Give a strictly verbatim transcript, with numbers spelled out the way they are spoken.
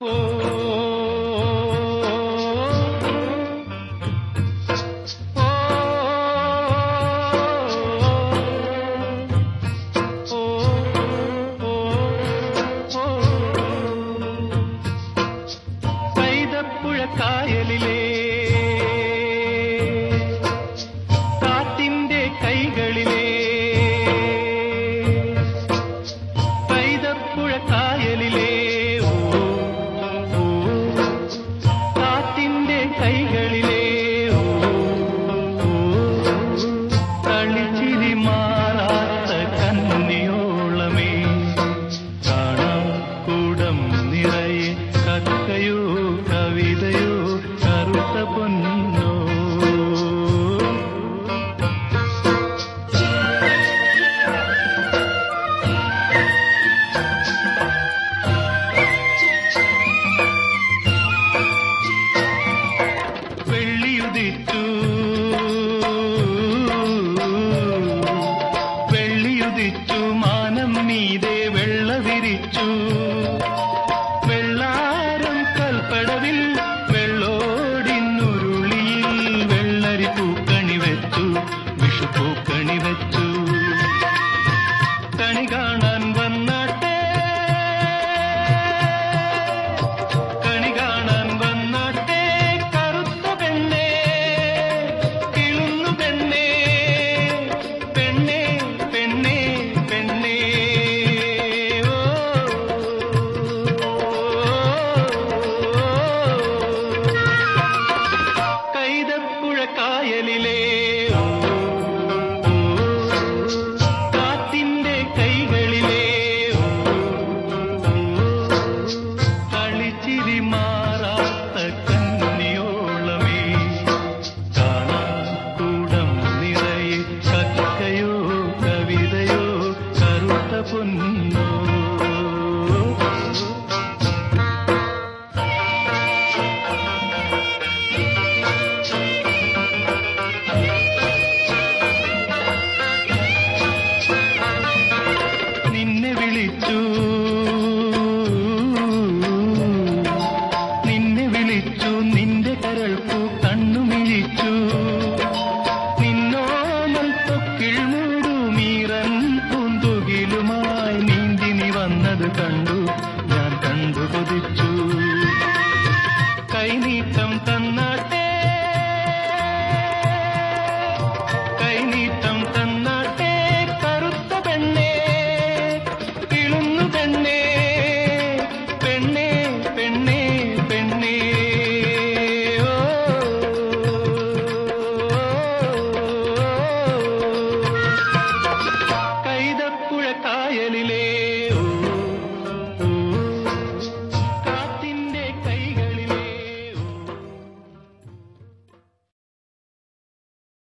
കായലിലെ കാറ്റിന്റെ കൈകളിലെ പൈതപ്പുഴ കായലിലെ കാറ്റിന്റെ കൈകളിലെ കളിച്ചിരി മാറാത്ത കന്നിയോളമേ കാണാം കൂടം നിറയെ കക്കയോ കവിതയോ കറുത്ത പൊന്നോ വെള്ളിയുദിച്ചു വെള്ളിയുദിച്ചു മാനം മീതെ വെള്ള വിരിച്ചു വെള്ളാരം കൽപ്പടവിൽ വെള്ളോടിന്നുരുളിയിൽ വെള്ളരി പൂക്കണി വെച്ചു വിഷുപൂക്കണി വെച്ചു കണി കാണാൻ വന്നാട്ടെ കണി കാണാൻ വന്നാട്ടെ കറുത്ത പെണ്ണേ കിളുന്നു പെണ്ണേ പെണ്ണേ പെണ്ണേ പെണ്ണേ കൈതപ്പുഴ കായലിലെ കാറ്റിന്റെ കൈകളിലെ കളിച്ചിരി മാറാത്ത കന്നിയോളമേ കാണാൻ കൂടം നിറയെ കക്കയോ കവിതയോ കറുത്ത പൊന്നോ നിന്നെ വിളിച്ചു നിന്നെ വിളിച്ചു നിന്റെ കരൾക്കു കണ്ണുമിഴിച്ചു നിന്നോമൽ തൊക്കിൾ മൂടുമീറൻ പൂന്തുകിലുമായി നീന്തി നീ വന്നത് കണ്ടു ഞാൻ കണ്ടു കൊതിച്ചു കൈനീട്ടം തന്നാട്ടെ കൈനീട്ടം തന്നാട്ടെ കറുത്ത പെണ്ണേ കിളുന്നു പെണ്ണേ പെണ്ണേ പെണ്ണേ പെണ്ണേ ഓ കൈതപ്പുഴ കായലിലെ